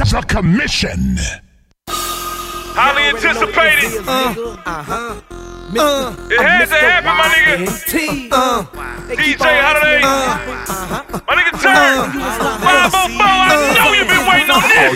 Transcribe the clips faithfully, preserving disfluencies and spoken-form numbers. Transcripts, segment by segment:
is a commission. Highly anticipated. Uh, uh-huh. Uh, it had to happen, my nigga. Uh, D J Holiday. Uh, my nigga Turn. five oh four, I know you've been waiting on this.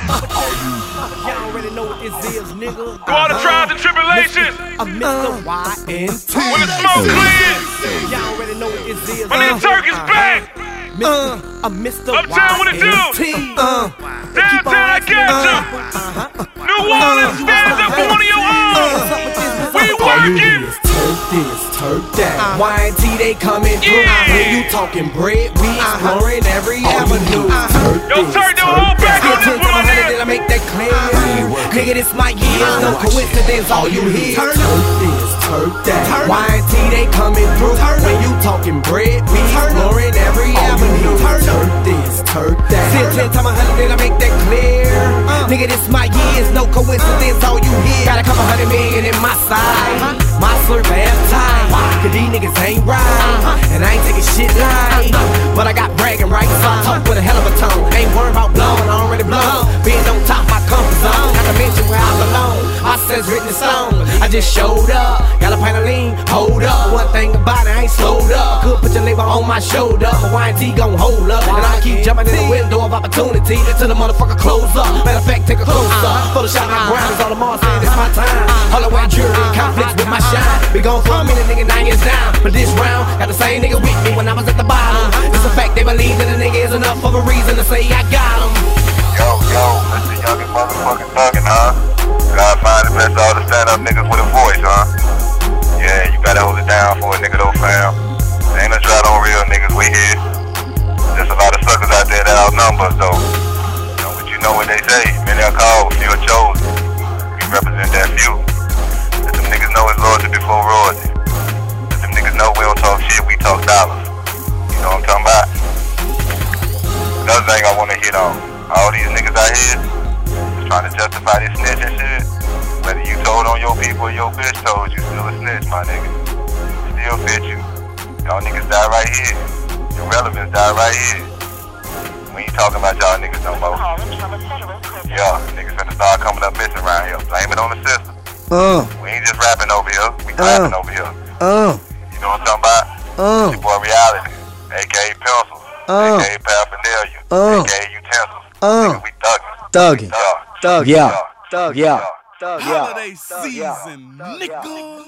Y'all already know what this is, nigga. Through all the trials and tribulations. I'm Mister Y N T. When the smoke clears. Y'all already know what this is. My nigga Turk is back. Uh, I'm Mister Uptown, what it do? Uh, Downtown, I got you. New Orleans, stand up for one of your own. We working. Turk this, turk that. Y N T, they coming through. When you talking bread, we exploring every avenue. Yo, Turk, don't hold back on this one here. Did I make that clear? Nigga, this my year. No coincidence, all you hear. Turk this, turk that. Y N T, they coming through. When you talking bread, we exploring every avenue. Turk this, turk that. Ten, ten times a hundred, did I make that clear? Nigga, this my years, no coincidence, all you hear. Got a couple hundred million in my side. My slurp half time. Cause these niggas ain't right. And I ain't taking shit light. But I got bragging rights, so I talk with a hell of a tone. Ain't worried about blowing, I already blown. Being on top my comfort zone. Not to mention where I belong. I says written in stone. I just showed up. Got a pint of lean, hold up. One thing about it, I ain't slowed up. Could put your label on my shoulder. But Y N T gon' hold up. And I keep jumping in the window of opportunity till the motherfucker close up. Matter of fact, take a close up. Photoshop my grounds, all the more saying it's my time. Holloway jury, conflicts with my shine. We gon' throw me the nigga nine years down. But this round, got the same nigga with me when I was at the bottom. It's a fact they believe that a nigga is enough of a reason to say I got him. Yo, yo, that's the youngest motherfucking thuggin', huh? God find the best all the stand-up niggas with a voice, huh? Yeah, you gotta hold it down for a nigga though, fam. There ain't no drought on real niggas, we here. There's a lot of suckers out there that outnumber us, though. You know, but you know what they say, many are called, few are chosen. We represent that few. Let them niggas know it's loyalty before royalty. Let them niggas know we don't talk shit, we talk dollars. You know what I'm talking about? Another thing I wanna hit on, all these niggas out here is trying to justify this snitch and shit. Whether you told on your people or your bitch told you, still a snitch, my nigga. Still fit you. Y'all niggas die right here. Your relevance die right here. We ain't talking about y'all niggas no more. Yeah, niggas finna start coming up missing around here. Blame it on the system. Uh. We ain't just rapping over here. We clapping uh. over here. Uh. You know what I'm talking about? Uh. It's your boy Reality, a k a. Pencils, uh. a k a. Paraphernalia, uh. a k a utensils. Uh. Nigga, we thuggin'. Thuggin'. Yeah. Thuggin'. Yeah. Thuggin'. Yeah. Yeah. Thuggin'. Holiday season, nigga.